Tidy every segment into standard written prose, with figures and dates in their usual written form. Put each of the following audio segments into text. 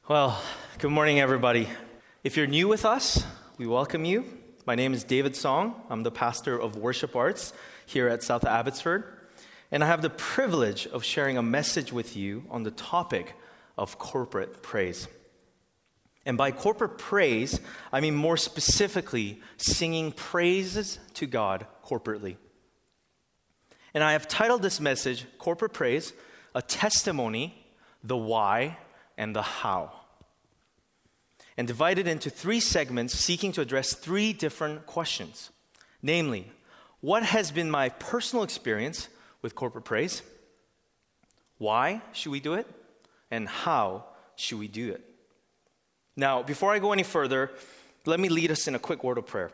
Well, good morning, everybody. If you're new with us, we welcome you. My name is David Song. I'm the pastor of worship arts here at South Abbotsford, and I have the privilege of sharing a message with you on the topic of corporate praise. And by corporate praise, I mean more specifically, singing praises to God corporately. And I have titled this message, Corporate Praise, a testimony, the why, and the how. And divided into three segments seeking to address three different questions. Namely, what has been my personal experience with corporate praise? Why should we do it? And how should we do it? Now, before I go any further, let me lead us in a quick word of prayer.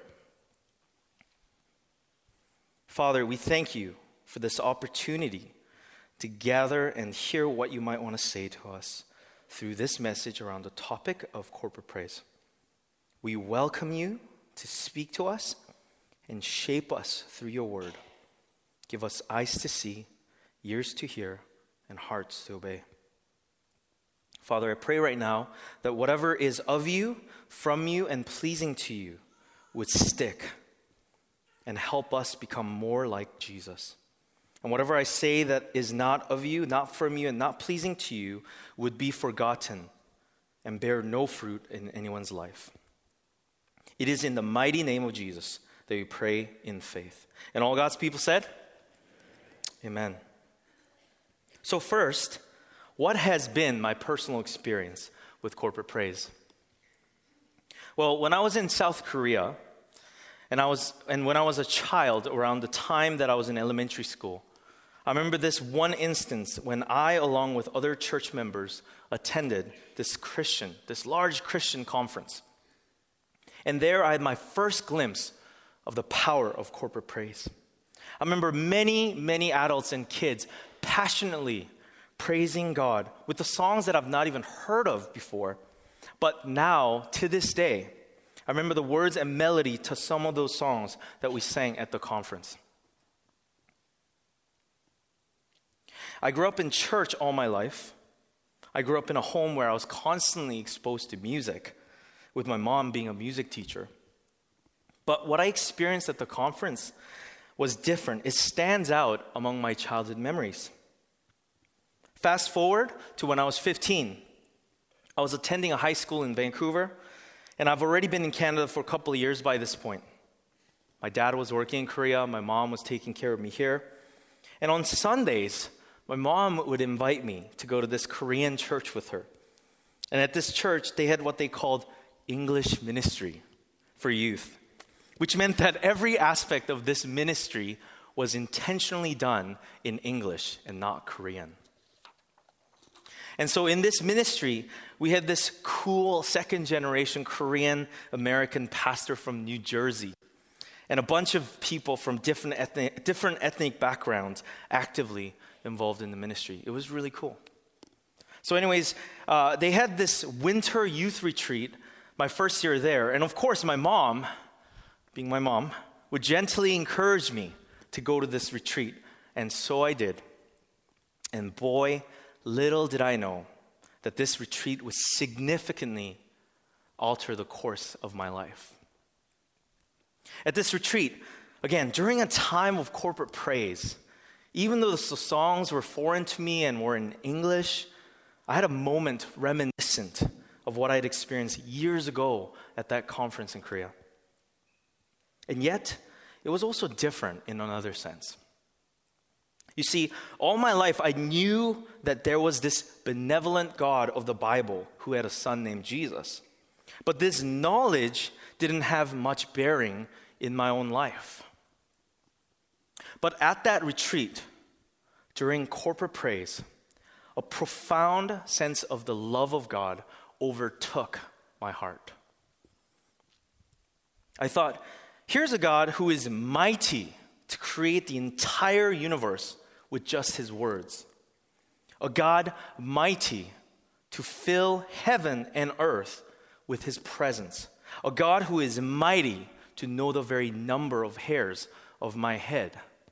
Father, we thank you for this opportunity to gather and hear what you might want to say to us through this message around the topic of corporate praise. We welcome you to speak to us and shape us through your word. Give us eyes to see, ears to hear, and hearts to obey. Father, I pray right now that whatever is of you, from you, and pleasing to you would stick and help us become more like Jesus. And whatever I say that is not of you, not from you, and not pleasing to you would be forgotten and bear no fruit in anyone's life. It is in the mighty name of Jesus that we pray in faith. And all God's people said, Amen. So first, what has been my personal experience with corporate praise? Well, when I was in South Korea, and when I was a child, around the time that I was in elementary school, I remember this one instance when I, along with other church members, attended this large Christian conference. And there I had my first glimpse of the power of corporate praise. I remember many adults and kids passionately praising God with the songs that I've not even heard of before. But now, to this day, I remember the words and melody to some of those songs that we sang at the conference. I grew up in church all my life. I grew up in a home where I was constantly exposed to music, with my mom being a music teacher. But what I experienced at the conference was different. It stands out among my childhood memories. Fast forward to when I was 15. I was attending a high school in Vancouver, and I've already been in Canada for a couple of years by this point. My dad was working in Korea. My mom was taking care of me here. And on Sundays, my mom would invite me to go to this Korean church with her. And at this church, they had what they called English ministry for youth, which meant that every aspect of this ministry was intentionally done in English and not Korean. And so in this ministry, we had this cool second-generation Korean-American pastor from New Jersey and a bunch of people from different ethnic backgrounds actively involved in the ministry. It was really cool. So anyways, they had this winter youth retreat my first year there. And of course, my mom, being my mom, would gently encourage me to go to this retreat. And so I did. And boy, little did I know that this retreat would significantly alter the course of my life. At this retreat, again, during a time of corporate praise, even though the songs were foreign to me and were in English, I had a moment reminiscent of what I had experienced years ago at that conference in Korea. And yet, it was also different in another sense. You see, all my life I knew that there was this benevolent God of the Bible who had a son named Jesus. But this knowledge didn't have much bearing in my own life. But at that retreat, during corporate praise, a profound sense of the love of God overtook my heart. I thought, here's a God who is mighty to create the entire universe with just his words. A God mighty to fill heaven and earth with his presence. A God who is mighty to know the very number of hairs of my head.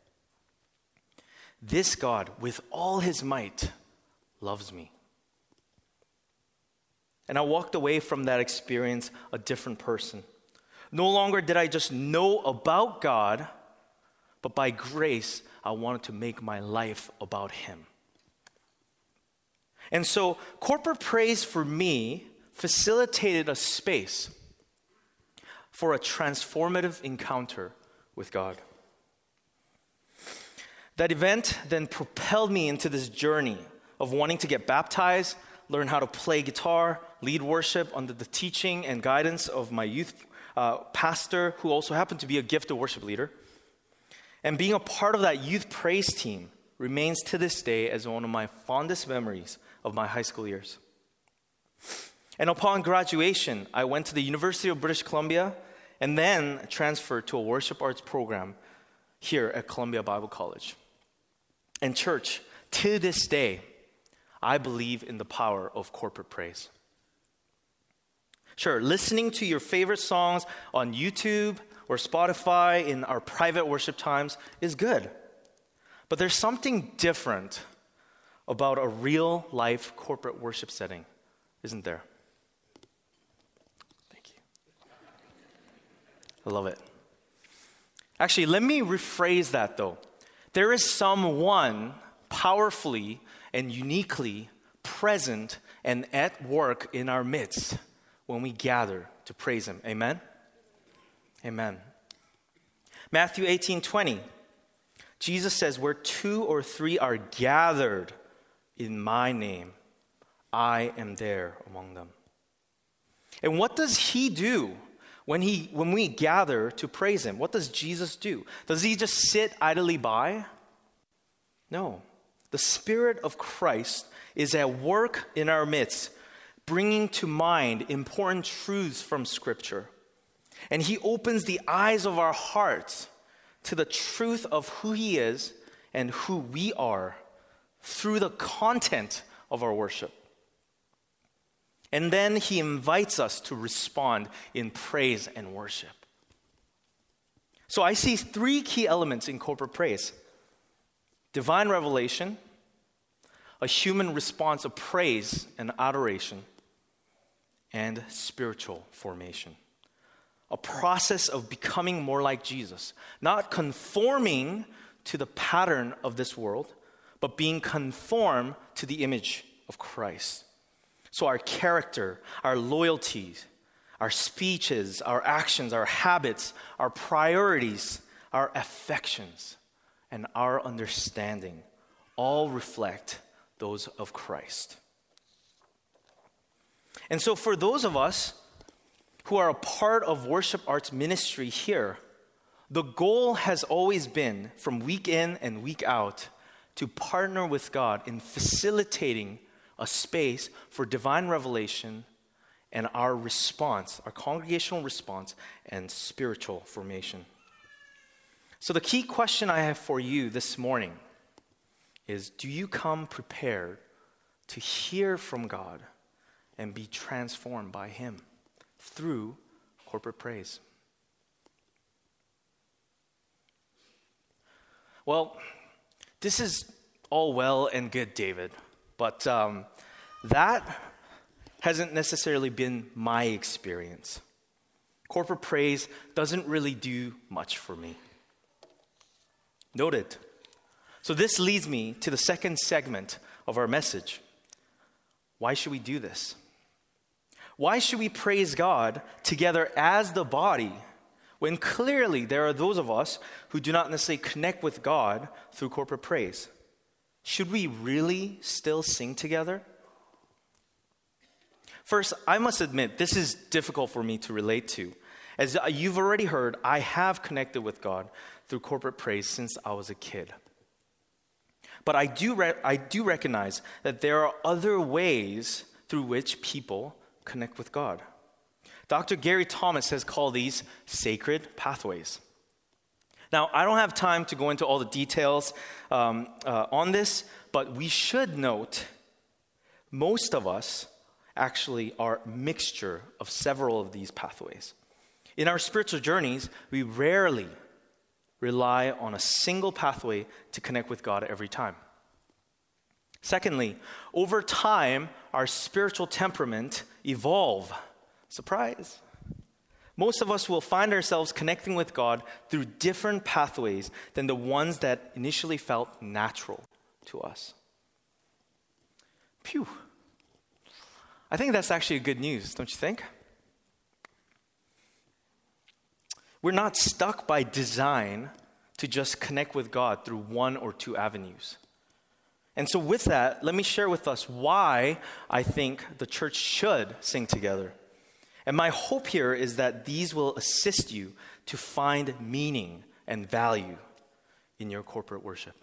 This God, with all his might, loves me. And I walked away from that experience a different person. No longer did I just know about God, but by grace, I wanted to make my life about Him. And so, corporate praise for me facilitated a space for a transformative encounter with God. That event then propelled me into this journey of wanting to get baptized, learn how to play guitar, lead worship under the teaching and guidance of my youth pastor, who also happened to be a gifted worship leader. And being a part of that youth praise team remains to this day as one of my fondest memories of my high school years. And upon graduation, I went to the University of British Columbia and then transferred to a worship arts program here at Columbia Bible College. And church, to this day, I believe in the power of corporate praise. Sure, listening to your favorite songs on YouTube or Spotify in our private worship times is good. But there's something different about a real life corporate worship setting, isn't there? Thank you. I love it. Actually, let me rephrase that though. There is someone powerfully and uniquely present and at work in our midst when we gather to praise Him. Amen? Amen. Matthew 18:20. Jesus says, where 2 or 3 are gathered in my name, I am there among them. And what does He do when we gather to praise Him? What does Jesus do? Does He just sit idly by? No. The Spirit of Christ is at work in our midst, bringing to mind important truths from Scripture. And He opens the eyes of our hearts to the truth of who He is and who we are through the content of our worship. And then He invites us to respond in praise and worship. So I see 3 key elements in corporate praise: divine revelation, a human response of praise and adoration, and spiritual formation. A process of becoming more like Jesus, not conforming to the pattern of this world, but being conformed to the image of Christ. So our character, our loyalties, our speeches, our actions, our habits, our priorities, our affections, and our understanding all reflect those of Christ. And so for those of us who are a part of worship arts ministry here, the goal has always been, from week in and week out, to partner with God in facilitating a space for divine revelation and our response, our congregational response, and spiritual formation. So the key question I have for you this morning is, do you come prepared to hear from God and be transformed by Him through corporate praise? Well, this is all well and good, David, but that hasn't necessarily been my experience. Corporate praise doesn't really do much for me. Noted. So this leads me to the second segment of our message. Why should we do this? Why should we praise God together as the body when clearly there are those of us who do not necessarily connect with God through corporate praise? Should we really still sing together? First, I must admit, this is difficult for me to relate to. As you've already heard, I have connected with God through corporate praise since I was a kid. But I do recognize that there are other ways through which people connect with God. Dr. Gary Thomas has called these sacred pathways. Now, I don't have time to go into all the details on this, but we should note most of us actually are a mixture of several of these pathways. In our spiritual journeys, we rarely rely on a single pathway to connect with God every time. Secondly, over time, our spiritual temperament evolve. Surprise. Most of us will find ourselves connecting with God through different pathways than the ones that initially felt natural to us. Phew. I think that's actually good news, don't you think? We're not stuck by design to just connect with God through one or two avenues. And so with that, let me share with us why I think the church should sing together. And my hope here is that these will assist you to find meaning and value in your corporate worship.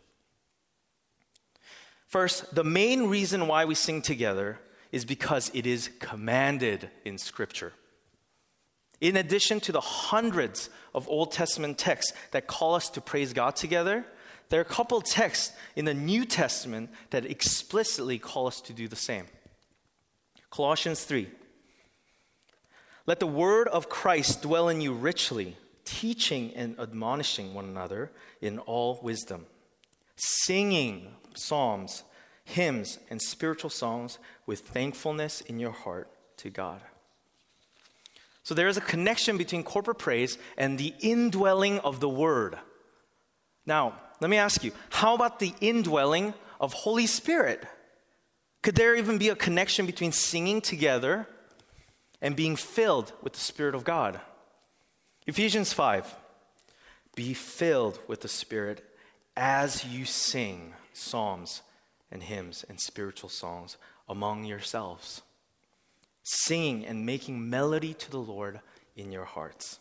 First, the main reason why we sing together is because it is commanded in Scripture. In addition to the hundreds of Old Testament texts that call us to praise God together, there are a couple texts in the New Testament that explicitly call us to do the same. Colossians 3. Let the word of Christ dwell in you richly, teaching and admonishing one another in all wisdom, singing psalms, hymns, and spiritual songs with thankfulness in your heart to God. So there is a connection between corporate praise and the indwelling of the word. Now, let me ask you, how about the indwelling of Holy Spirit? Could there even be a connection between singing together and being filled with the Spirit of God? Ephesians 5, be filled with the Spirit as you sing psalms and hymns and spiritual songs among yourselves, singing and making melody to the Lord in your hearts.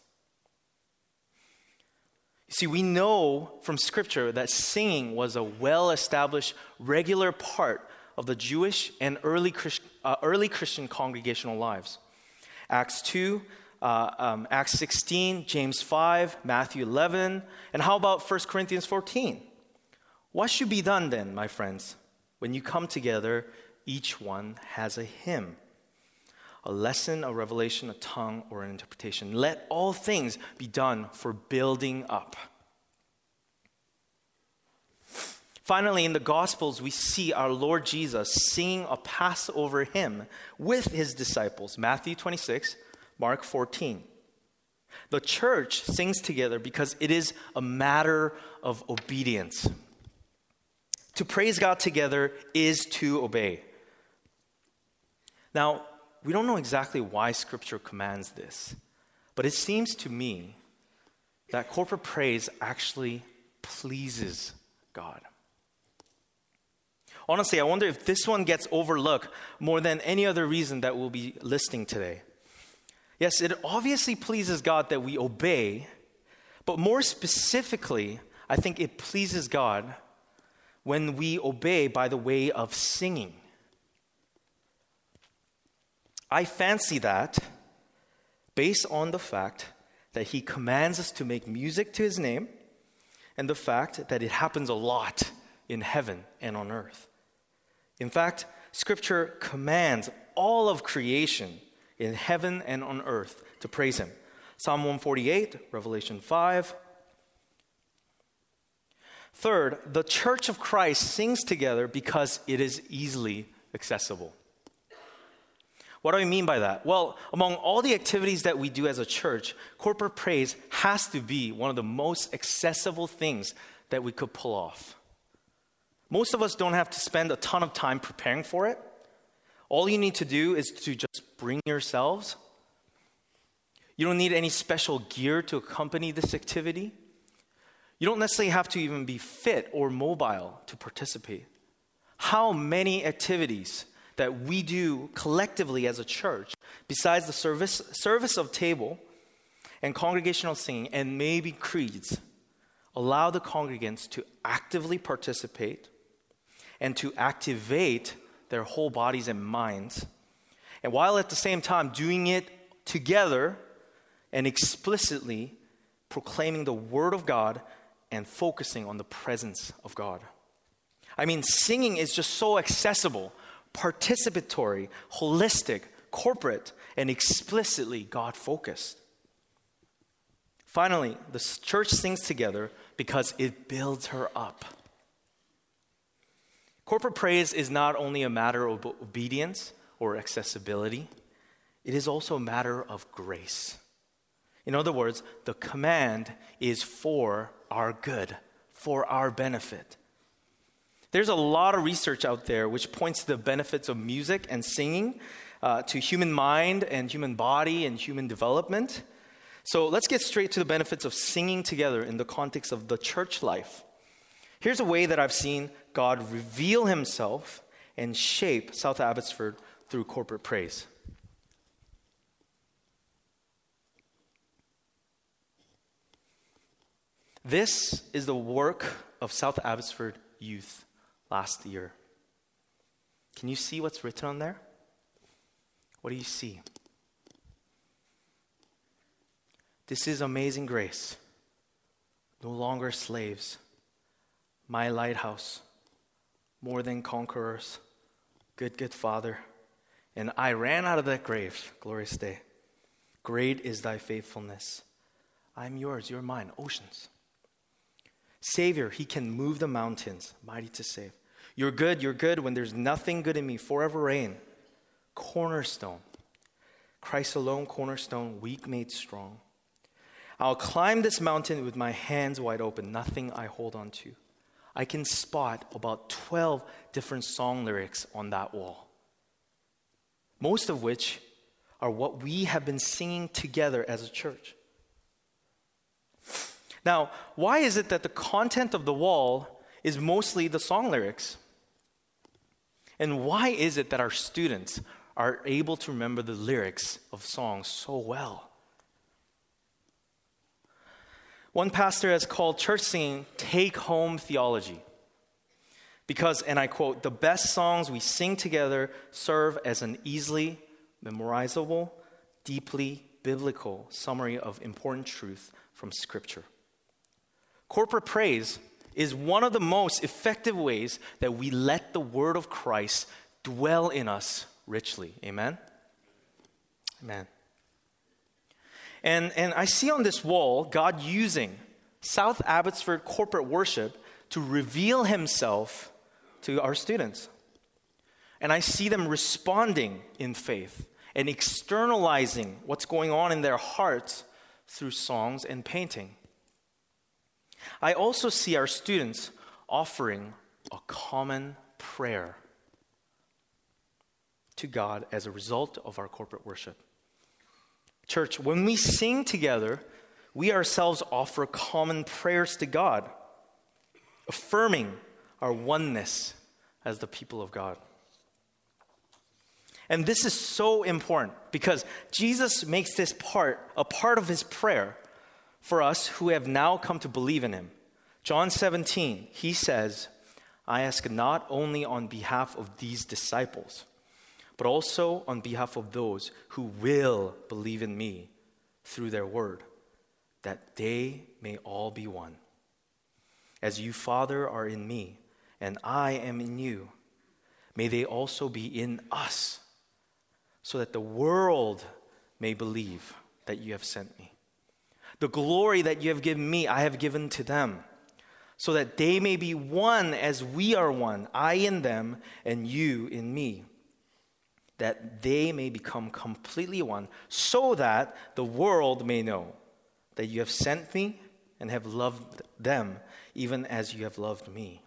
You see, we know from Scripture that singing was a well-established, regular part of the Jewish and early Christian congregational lives. Acts 2, Acts 16, James 5, Matthew 11, and how about 1 Corinthians 14? What should be done then, my friends? When you come together, each one has a hymn, a lesson, a revelation, a tongue, or an interpretation. Let all things be done for building up. Finally, in the Gospels, we see our Lord Jesus singing a Passover hymn with his disciples, Matthew 26, Mark 14. The church sings together because it is a matter of obedience. To praise God together is to obey. Now, we don't know exactly why Scripture commands this, but it seems to me that corporate praise actually pleases God. Honestly, I wonder if this one gets overlooked more than any other reason that we'll be listing today. Yes, it obviously pleases God that we obey, but more specifically, I think it pleases God when we obey by the way of singing. I fancy that based on the fact that he commands us to make music to his name and the fact that it happens a lot in heaven and on earth. In fact, Scripture commands all of creation in heaven and on earth to praise him. Psalm 148, Revelation 5. Third, the church of Christ sings together because it is easily accessible. What do I mean by that? Well, among all the activities that we do as a church, corporate praise has to be one of the most accessible things that we could pull off. Most of us don't have to spend a ton of time preparing for it. All you need to do is to just bring yourselves. You don't need any special gear to accompany this activity. You don't necessarily have to even be fit or mobile to participate. How many activities that we do collectively as a church, besides the service of table and congregational singing and maybe creeds, allow the congregants to actively participate and to activate their whole bodies and minds, and while at the same time doing it together and explicitly proclaiming the Word of God and focusing on the presence of God. I mean, singing is just so accessible, participatory, holistic, corporate, and explicitly God-focused. Finally, the church sings together because it builds her up. Corporate praise is not only a matter of obedience or accessibility, it is also a matter of grace. In other words, the command is for our good, for our benefit. There's a lot of research out there which points to the benefits of music and singing to human mind and human body and human development. So let's get straight to the benefits of singing together in the context of the church life. Here's a way that I've seen God reveal himself and shape South Abbotsford through corporate praise. This is the work of South Abbotsford youth last year. Can you see what's written on there? What do you see? This is amazing grace. No longer slaves. My lighthouse. More than conquerors. Good, good Father. And I ran out of that grave. Glorious day. Great is thy faithfulness. I'm yours, you're mine. Oceans. Savior, he can move the mountains. Mighty to save. You're good when there's nothing good in me. Forever reign. Cornerstone. Christ alone, cornerstone, weak made strong. I'll climb this mountain with my hands wide open, nothing I hold on to. I can spot about 12 different song lyrics on that wall, most of which are what we have been singing together as a church. Now, why is it that the content of the wall is mostly the song lyrics? And why is it that our students are able to remember the lyrics of songs so well? One pastor has called church singing take-home theology because, and I quote, the best songs we sing together serve as an easily memorizable, deeply biblical summary of important truth from Scripture. Corporate praise is one of the most effective ways that we let the word of Christ dwell in us richly. Amen? Amen. And I see on this wall God using South Abbotsford corporate worship to reveal himself to our students. And I see them responding in faith and externalizing what's going on in their hearts through songs and painting. I also see our students offering a common prayer to God as a result of our corporate worship. Church, when we sing together, we ourselves offer common prayers to God, affirming our oneness as the people of God. And this is so important because Jesus makes this a part of his prayer for us who have now come to believe in him. John 17, he says, I ask not only on behalf of these disciples, but also on behalf of those who will believe in me through their word, that they may all be one. As you, Father, are in me, and I am in you, may they also be in us, so that the world may believe that you have sent me. The glory that you have given me, I have given to them, so that they may be one as we are one, I in them and you in me, that they may become completely one, so that the world may know that you have sent me and have loved them, even as you have loved me.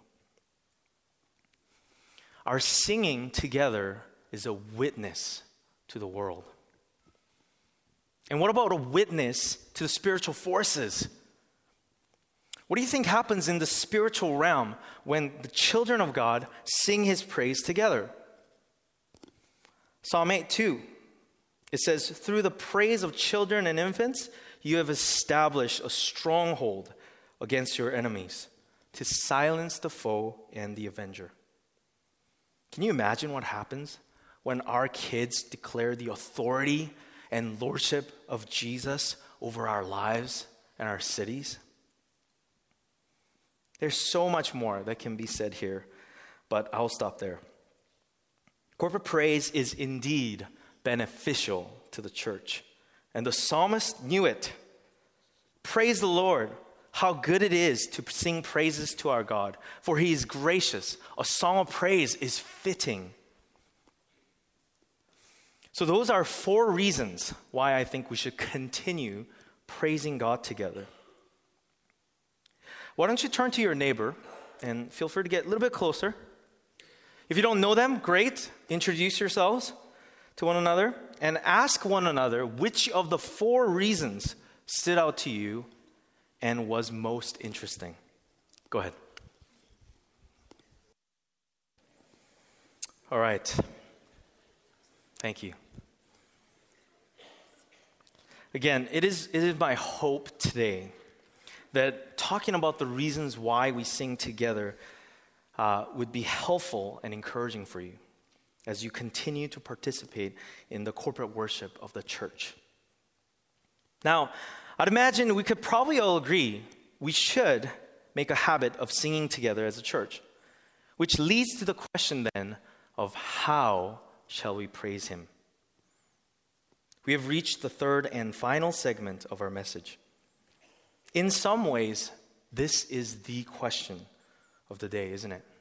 Our singing together is a witness to the world. And what about a witness to the spiritual forces? What do you think happens in the spiritual realm when the children of God sing his praise together? Psalm 8:2, it says, through the praise of children and infants, you have established a stronghold against your enemies to silence the foe and the avenger. Can you imagine what happens when our kids declare the authority and lordship of Jesus over our lives and our cities? There's so much more that can be said here, but I'll stop there. Corporate praise is indeed beneficial to the church, and the psalmist knew it. Praise the Lord. how good it is to sing praises to our God, for he is gracious. A song of praise is fitting. So those are 4 reasons why I think we should continue praising God together. Why don't you turn to your neighbor and feel free to get a little bit closer. If you don't know them, great. Introduce yourselves to one another and ask one another which of the 4 reasons stood out to you and was most interesting. Go ahead. All right. Thank you. Again, it is my hope today that talking about the reasons why we sing together would be helpful and encouraging for you as you continue to participate in the corporate worship of the church. Now, I'd imagine we could probably all agree we should make a habit of singing together as a church, which leads to the question then of how shall we praise him? We have reached the 3rd and final segment of our message. In some ways, this is the question of the day, isn't it?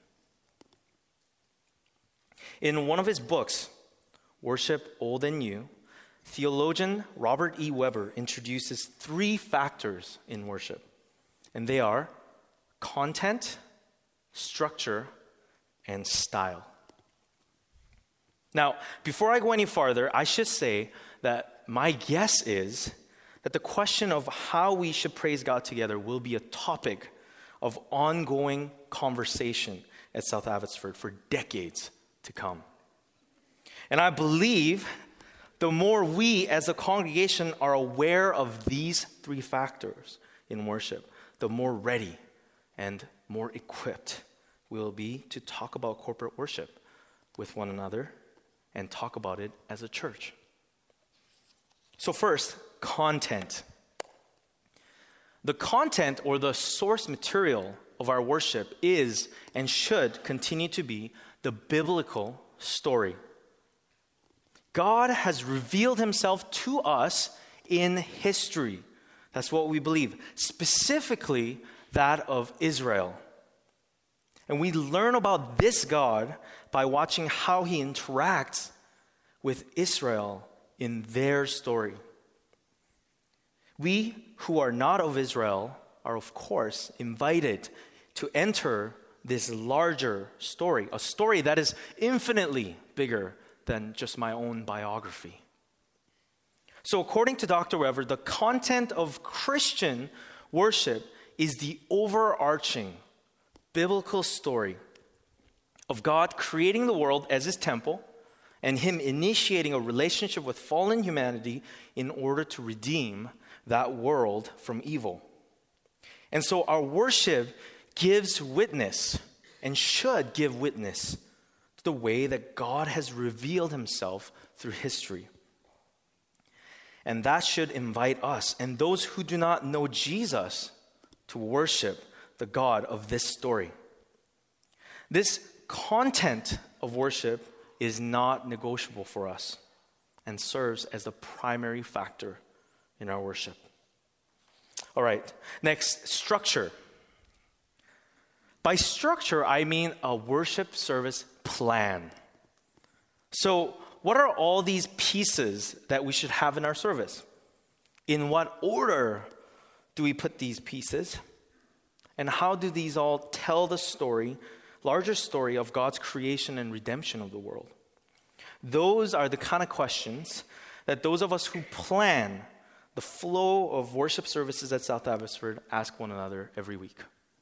In one of his books, Worship Old and New, theologian Robert E. Weber introduces 3 factors in worship, and they are content, structure, and style. Now, before I go any farther, I should say that my guess is that the question of how we should praise God together will be a topic of ongoing conversation at South Abbotsford for decades to come. And I believe the more we as a congregation are aware of these 3 factors in worship, the more ready and more equipped we will be to talk about corporate worship with one another and talk about it as a church. So first, content. The content or the source material of our worship is and should continue to be the biblical story. God has revealed himself to us in history. That's what we believe, specifically that of Israel. And we learn about this God by watching how he interacts with Israel in their story. We who are not of Israel are, of course, invited to enter this larger story, a story that is infinitely bigger than just my own biography. So according to Dr. Weber, the content of Christian worship is the overarching biblical story of God creating the world as his temple and him initiating a relationship with fallen humanity in order to redeem that world from evil. And so our worship gives witness and should give witness to the way that God has revealed himself through history. And that should invite us and those who do not know Jesus to worship the God of this story. This content of worship is not negotiable for us and serves as the primary factor in our worship. All right, next, structure. By structure, I mean a worship service plan. So, what are all these pieces that we should have in our service? In what order do we put these pieces? And how do these all tell the story, larger story of God's creation and redemption of the world? Those are the kind of questions that those of us who plan the flow of worship services at South Abbotsford ask one another every week.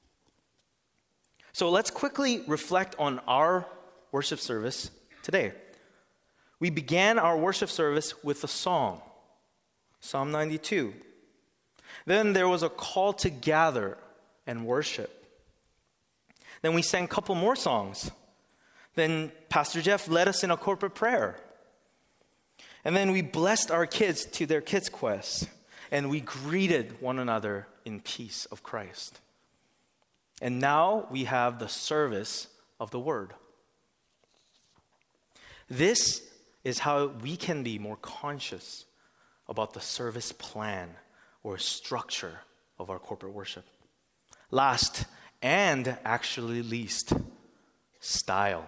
So let's quickly reflect on our worship service today. We began our worship service with a song, Psalm 92. Then there was a call to gather and worship. Then we sang a couple more songs. Then Pastor Jeff led us in a corporate prayer. And then we blessed our kids to their Kids Quest. And we greeted one another in peace of Christ. And now we have the service of the Word. This is how we can be more conscious about the service plan or structure of our corporate worship. Last, and actually least, style.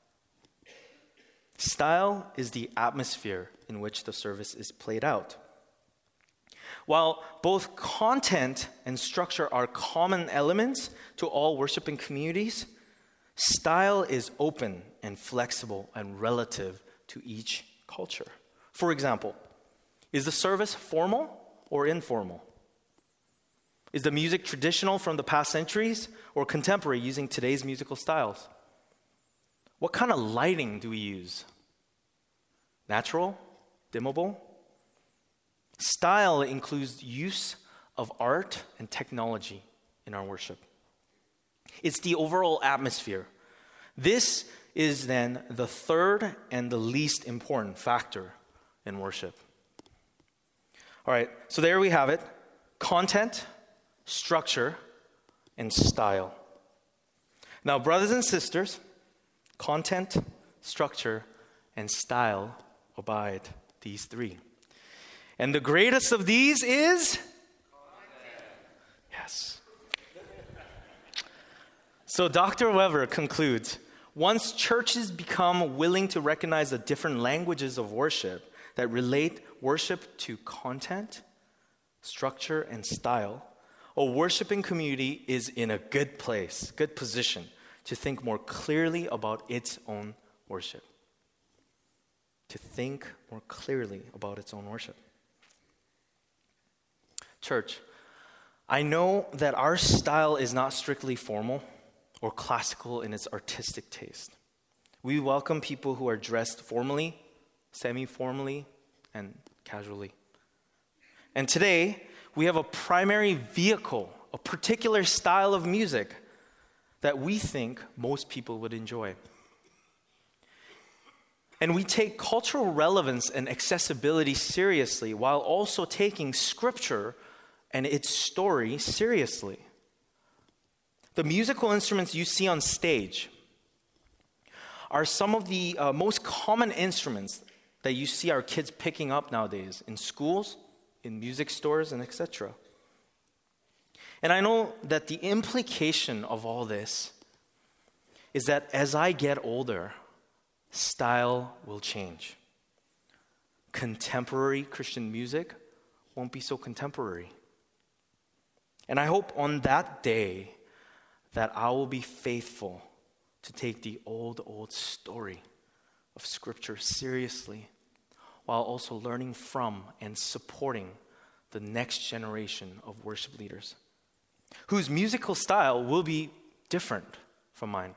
Style is the atmosphere in which the service is played out. While both content and structure are common elements to all worshiping communities, style is open and flexible and relative to each culture. For example, is the service formal or informal? Is the music traditional from the past centuries or contemporary using today's musical styles? What kind of lighting do we use? Natural? Dimmable? Style includes use of art and technology in our worship. It's the overall atmosphere. This is then the third and the least important factor in worship. All right, so there we have it. Content, structure, and style. Now, brothers and sisters, content, structure, and style abide, these three. And the greatest of these is? Content. Yes. So Dr. Weber concludes, once churches become willing to recognize the different languages of worship that relate worship to content, structure, and style, a worshiping community is in a good place, good position to think more clearly about its own worship. To think more clearly about its own worship. Church, I know that our style is not strictly formal or classical in its artistic taste. We welcome people who are dressed formally, semi-formally, and casually. And today, we have a primary vehicle, a particular style of music that we think most people would enjoy. And we take cultural relevance and accessibility seriously while also taking Scripture and its story seriously. The musical instruments you see on stage are some of the most common instruments that you see our kids picking up nowadays in schools, in music stores, and etc. And I know that the implication of all this is that as I get older, style will change. Contemporary Christian music won't be so contemporary. And I hope on that day that I will be faithful to take the old story of Scripture seriously while also learning from and supporting the next generation of worship leaders whose musical style will be different from mine.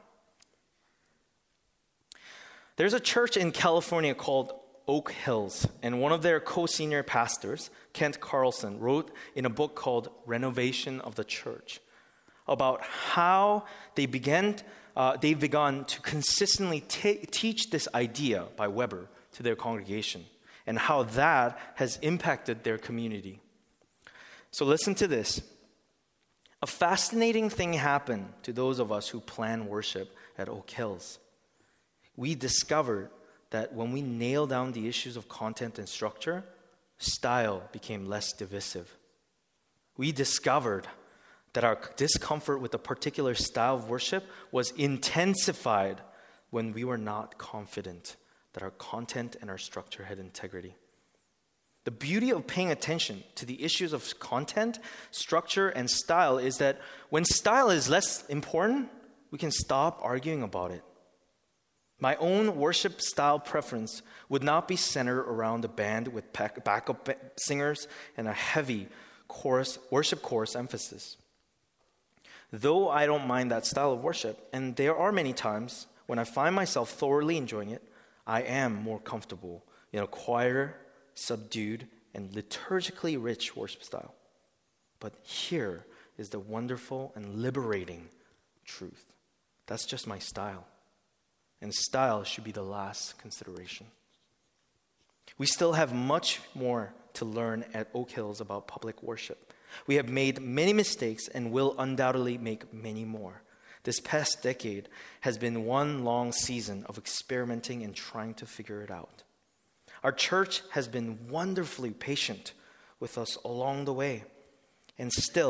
There's a church in California called Oak Hills, and one of their co-senior pastors, Kent Carlson, wrote in a book called Renovation of the Church about how they've begun to consistently teach this idea by Weber to their congregation and how that has impacted their community. So listen to this. A fascinating thing happened to those of us who plan worship at Oak Hills. We discovered that when we nailed down the issues of content and structure, style became less divisive. We discovered that our discomfort with a particular style of worship was intensified when we were not confident that our content and our structure had integrity. The beauty of paying attention to the issues of content, structure, and style is that when style is less important, we can stop arguing about it. My own worship style preference would not be centered around a band with backup singers and a heavy worship chorus emphasis. Though I don't mind that style of worship, and there are many times when I find myself thoroughly enjoying it, I am more comfortable in a quieter, subdued, and liturgically rich worship style. But here is the wonderful and liberating truth. That's just my style. And style should be the last consideration. We still have much more to learn at Oak Hills about public worship. We have made many mistakes and will undoubtedly make many more. This past decade has been one long season of experimenting and trying to figure it out. Our church has been wonderfully patient with us along the way. And still,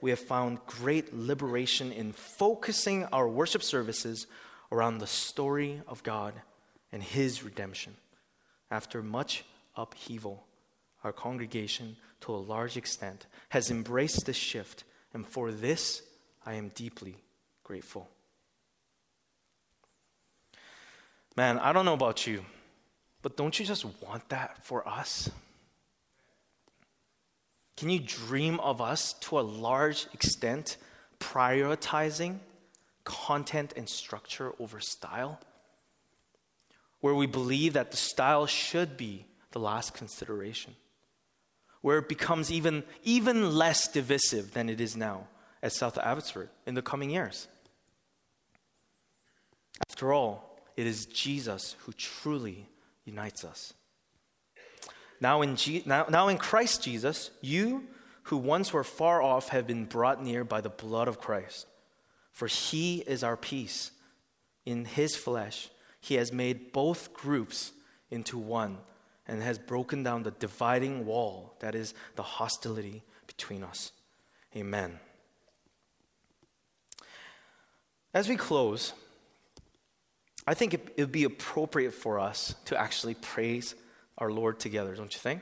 we have found great liberation in focusing our worship services around the story of God and His redemption. After much upheaval, our congregation, to a large extent, has embraced this shift, and for this, I am deeply grateful. Man, I don't know about you, but don't you just want that for us? Can you dream of us, to a large extent, prioritizing content and structure over style? Where we believe that the style should be the last consideration. Where it becomes even less divisive than it is now at South Abbotsford in the coming years. After all, it is Jesus who truly unites us. Now in Christ Jesus, you who once were far off have been brought near by the blood of Christ. For He is our peace. In His flesh, He has made both groups into one and has broken down the dividing wall, that is, the hostility between us. Amen. As we close, I think it would be appropriate for us to actually praise our Lord together, don't you think?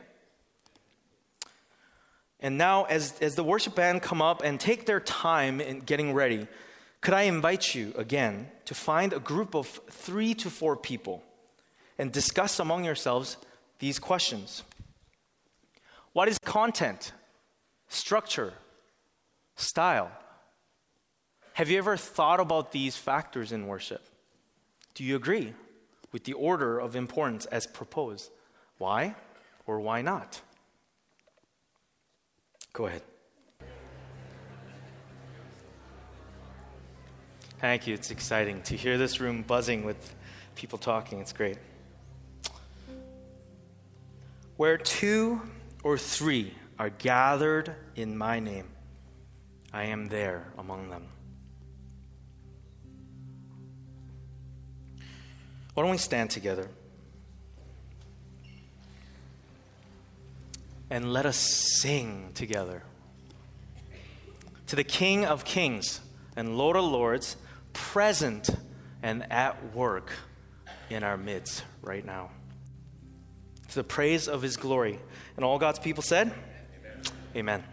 And now, as the worship band come up and take their time in getting ready, could I invite you again to find a group of 3 to 4 people and discuss among yourselves these questions. What is content, structure, style? Have you ever thought about these factors in worship? Do you agree with the order of importance as proposed? Why or why not? Go ahead. Thank you. It's exciting to hear this room buzzing with people talking. It's great. Where 2 or 3 are gathered in my name, I am there among them. Why don't we stand together and let us sing together to the King of Kings and Lord of Lords, present and at work in our midst right now, to the praise of His glory. And all God's people said, Amen. Amen.